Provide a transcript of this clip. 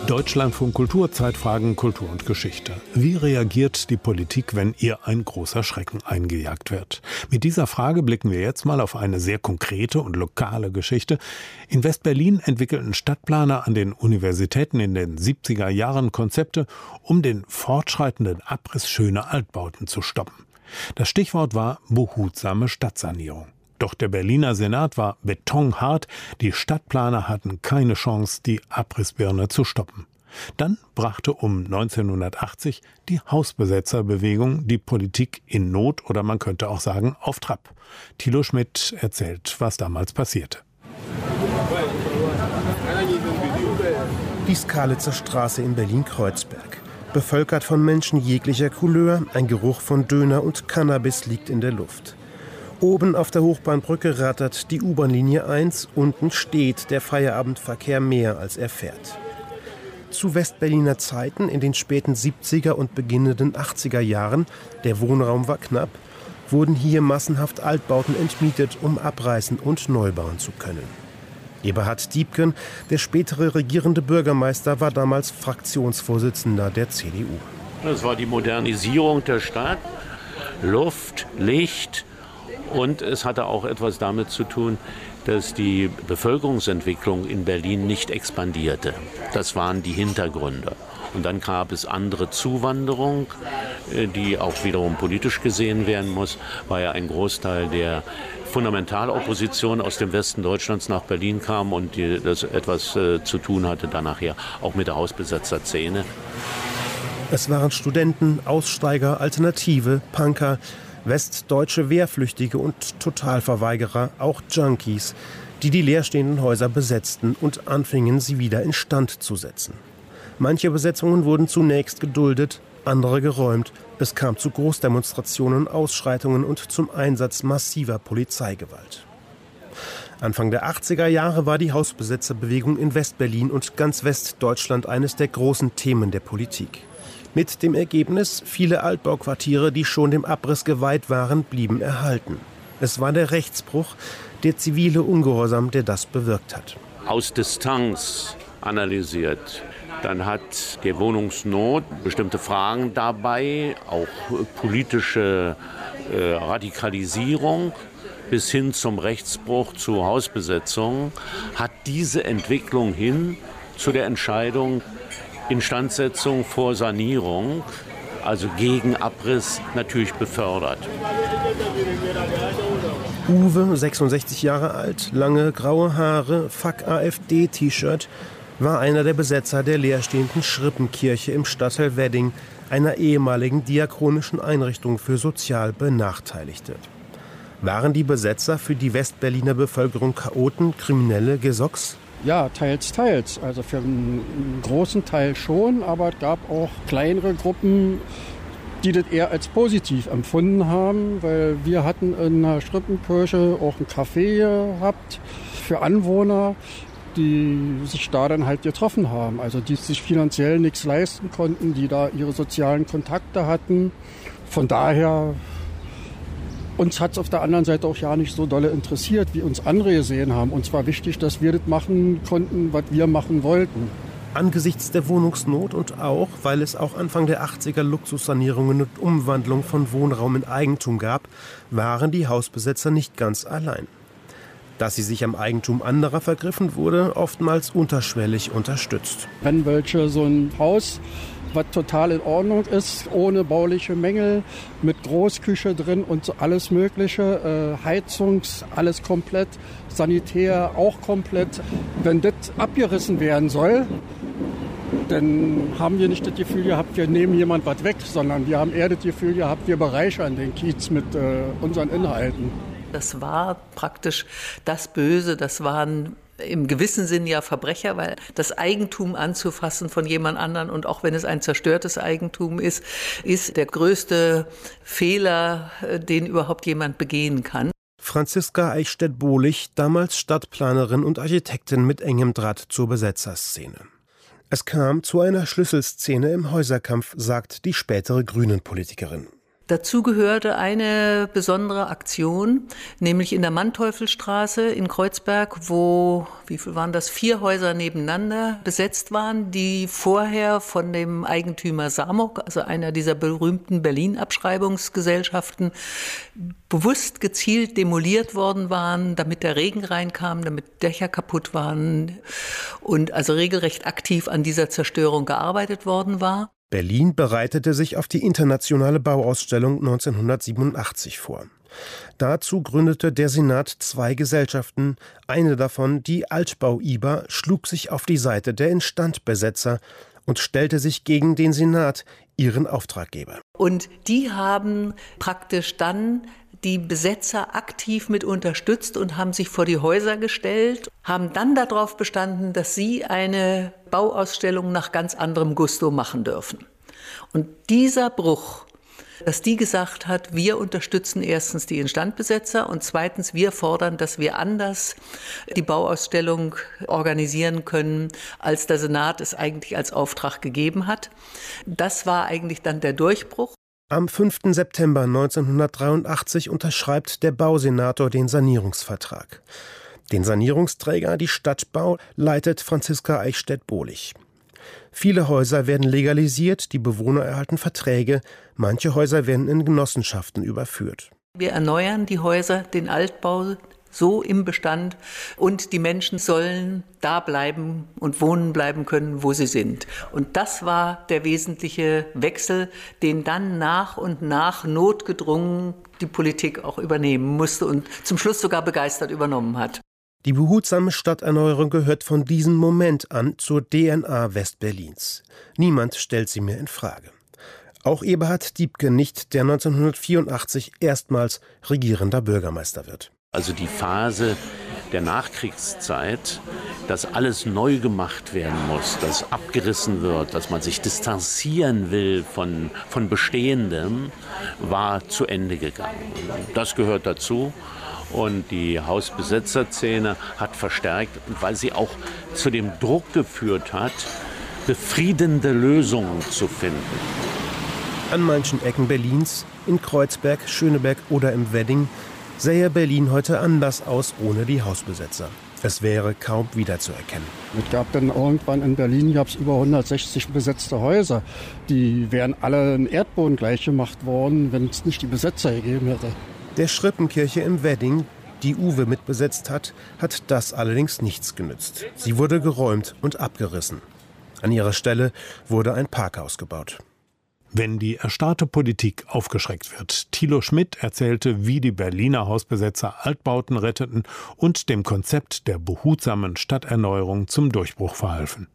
Deutschlandfunk Kultur, Zeitfragen, Kultur und Geschichte. Wie reagiert die Politik, wenn ihr ein großer Schrecken eingejagt wird? Mit dieser Frage blicken wir jetzt mal auf eine sehr konkrete und lokale Geschichte. In West-Berlin entwickelten Stadtplaner an den Universitäten in den 70er Jahren Konzepte, um den fortschreitenden Abriss schöner Altbauten zu stoppen. Das Stichwort war behutsame Stadtsanierung. Doch der Berliner Senat war betonhart, die Stadtplaner hatten keine Chance, die Abrissbirne zu stoppen. Dann brachte um 1980 die Hausbesetzerbewegung die Politik in Not oder man könnte auch sagen auf Trab. Thilo Schmidt erzählt, was damals passierte. Die Skalitzer Straße in Berlin-Kreuzberg. Bevölkert von Menschen jeglicher Couleur, ein Geruch von Döner und Cannabis liegt in der Luft. Oben auf der Hochbahnbrücke rattert die U-Bahn-Linie 1, unten steht der Feierabendverkehr mehr als er fährt. Zu Westberliner Zeiten in den späten 70er und beginnenden 80er Jahren, der Wohnraum war knapp, wurden hier massenhaft Altbauten entmietet, um abreißen und neu bauen zu können. Eberhard Diepgen, der spätere regierende Bürgermeister, war damals Fraktionsvorsitzender der CDU. Das war die Modernisierung der Stadt, Luft, Licht. Und es hatte auch etwas damit zu tun, dass die Bevölkerungsentwicklung in Berlin nicht expandierte. Das waren die Hintergründe. Und dann gab es andere Zuwanderung, die auch wiederum politisch gesehen werden muss, weil ja ein Großteil der Fundamentalopposition aus dem Westen Deutschlands nach Berlin kam und das etwas zu tun hatte dann nachher auch mit der Hausbesetzerszene. Es waren Studenten, Aussteiger, Alternative, Punker, westdeutsche Wehrflüchtige und Totalverweigerer, auch Junkies, die leerstehenden Häuser besetzten und anfingen, sie wieder instand zu setzen. Manche Besetzungen wurden zunächst geduldet, andere geräumt. Es kam zu Großdemonstrationen, Ausschreitungen und zum Einsatz massiver Polizeigewalt. Anfang der 80er Jahre war die Hausbesetzerbewegung in Westberlin und ganz Westdeutschland eines der großen Themen der Politik. Mit dem Ergebnis, viele Altbauquartiere, die schon dem Abriss geweiht waren, blieben erhalten. Es war der Rechtsbruch, der zivile Ungehorsam, der das bewirkt hat. Aus Distanz analysiert. Dann hat die Wohnungsnot bestimmte Fragen dabei, auch politische Radikalisierung bis hin zum Rechtsbruch, zu Hausbesetzungen, hat diese Entwicklung hin zu der Entscheidung, Instandsetzung vor Sanierung, also gegen Abriss, natürlich befördert. Uwe, 66 Jahre alt, lange graue Haare, Fuck AfD-T-Shirt, war einer der Besetzer der leerstehenden Schrippenkirche im Stadtteil Wedding, einer ehemaligen diakonischen Einrichtung für sozial Benachteiligte. Waren die Besetzer für die Westberliner Bevölkerung Chaoten, Kriminelle, Gesocks? Ja, teils. Also für einen großen Teil schon, aber es gab auch kleinere Gruppen, die das eher als positiv empfunden haben, weil wir hatten in der Schrippenkirche auch ein Café gehabt für Anwohner, die sich da dann halt getroffen haben. Also die sich finanziell nichts leisten konnten, die da ihre sozialen Kontakte hatten. Von daher, uns hat es auf der anderen Seite auch ja nicht so dolle interessiert, wie uns andere gesehen haben. Uns war wichtig, dass wir das machen konnten, was wir machen wollten. Angesichts der Wohnungsnot und auch, weil es auch Anfang der 80er Luxussanierungen und Umwandlung von Wohnraum in Eigentum gab, waren die Hausbesetzer nicht ganz allein. Dass sie sich am Eigentum anderer vergriffen, wurde oftmals unterschwellig unterstützt. Wenn welche so ein Haus, was total in Ordnung ist, ohne bauliche Mängel, mit Großküche drin und so alles Mögliche, alles komplett, Sanitär auch komplett. Wenn das abgerissen werden soll, dann haben wir nicht das Gefühl gehabt, wir nehmen jemand was weg, sondern wir haben eher das Gefühl gehabt, wir bereichern den Kiez mit unseren Inhalten. Das war praktisch das Böse, das waren im gewissen Sinn ja Verbrecher, weil das Eigentum anzufassen von jemand anderen und auch wenn es ein zerstörtes Eigentum ist der größte Fehler, den überhaupt jemand begehen kann. Franziska Eichstädt-Bohlig, damals Stadtplanerin und Architektin mit engem Draht zur Besetzerszene. Es kam zu einer Schlüsselszene im Häuserkampf, sagt die spätere Grünen-Politikerin. Dazu gehörte eine besondere Aktion, nämlich in der Manteuffelstraße in Kreuzberg, wo, wie viel waren das, 4 Häuser nebeneinander besetzt waren, die vorher von dem Eigentümer Samok, also einer dieser berühmten Berlin-Abschreibungsgesellschaften, bewusst gezielt demoliert worden waren, damit der Regen reinkam, damit Dächer kaputt waren und also regelrecht aktiv an dieser Zerstörung gearbeitet worden war. Berlin bereitete sich auf die internationale Bauausstellung 1987 vor. Dazu gründete der Senat 2 Gesellschaften. Eine davon, die Altbau IBA, schlug sich auf die Seite der Instandbesetzer und stellte sich gegen den Senat, ihren Auftraggeber. Und die haben praktisch dann die Besetzer aktiv mit unterstützt und haben sich vor die Häuser gestellt, haben dann darauf bestanden, dass sie eine Bauausstellung nach ganz anderem Gusto machen dürfen. Und dieser Bruch, dass die gesagt hat, wir unterstützen erstens die Instandbesetzer und zweitens wir fordern, dass wir anders die Bauausstellung organisieren können, als der Senat es eigentlich als Auftrag gegeben hat. Das war eigentlich dann der Durchbruch. Am 5. September 1983 unterschreibt der Bausenator den Sanierungsvertrag. Den Sanierungsträger, die Stadtbau, leitet Franziska Eichstädt-Bohlig. Viele Häuser werden legalisiert, die Bewohner erhalten Verträge, manche Häuser werden in Genossenschaften überführt. Wir erneuern die Häuser, den Altbau so im Bestand und die Menschen sollen da bleiben und wohnen bleiben können, wo sie sind. Und das war der wesentliche Wechsel, den dann nach und nach notgedrungen die Politik auch übernehmen musste und zum Schluss sogar begeistert übernommen hat. Die behutsame Stadterneuerung gehört von diesem Moment an zur DNA Westberlins. Niemand stellt sie mehr in Frage. Auch Eberhard Diepke nicht, der 1984 erstmals regierender Bürgermeister wird. Also die Phase der Nachkriegszeit, dass alles neu gemacht werden muss, dass abgerissen wird, dass man sich distanzieren will von Bestehendem, war zu Ende gegangen. Das gehört dazu. Und die Hausbesetzerszene hat verstärkt, weil sie auch zu dem Druck geführt hat, befriedende Lösungen zu finden. An manchen Ecken Berlins, in Kreuzberg, Schöneberg oder im Wedding, sähe Berlin heute anders aus ohne die Hausbesetzer. Es wäre kaum wiederzuerkennen. Es gab dann irgendwann in Berlin über 160 besetzte Häuser. Die wären alle in Erdboden gleich gemacht worden, wenn es nicht die Besetzer gegeben hätte. Der Schrippenkirche im Wedding, die Uwe mitbesetzt hat das allerdings nichts genützt. Sie wurde geräumt und abgerissen. An ihrer Stelle wurde ein Parkhaus gebaut. Wenn die erstarrte Politik aufgeschreckt wird. Thilo Schmidt erzählte, wie die Berliner Hausbesetzer Altbauten retteten und dem Konzept der behutsamen Stadterneuerung zum Durchbruch verhalfen.